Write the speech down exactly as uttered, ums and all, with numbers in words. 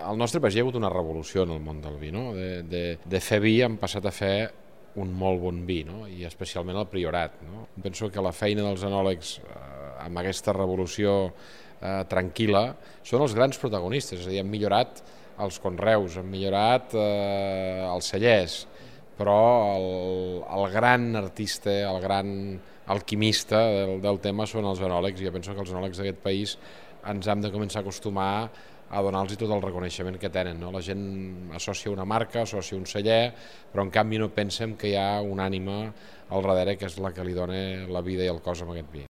Al nostre país hi ha hagut una revolució en el món del vi, no? De, de, de fer vi hem passat a fer un molt bon vi, no? I especialment el Priorat. No? Penso que la feina dels enòlegs eh, amb aquesta revolució eh, tranquil·la són els grans protagonistes, és a dir, han millorat els conreus, han millorat eh, els cellers, però el, el gran artista, el gran alquimista del, del tema són els enòlegs, i jo penso que els enòlegs d'aquest país ens hem de començar a acostumar a donar-los tot el reconeixement que tenen. No? La gent associa una marca, associa un celler, però en canvi no pensem que hi ha una ànima al darrere que és la que li dona la vida i el cos a aquest vi.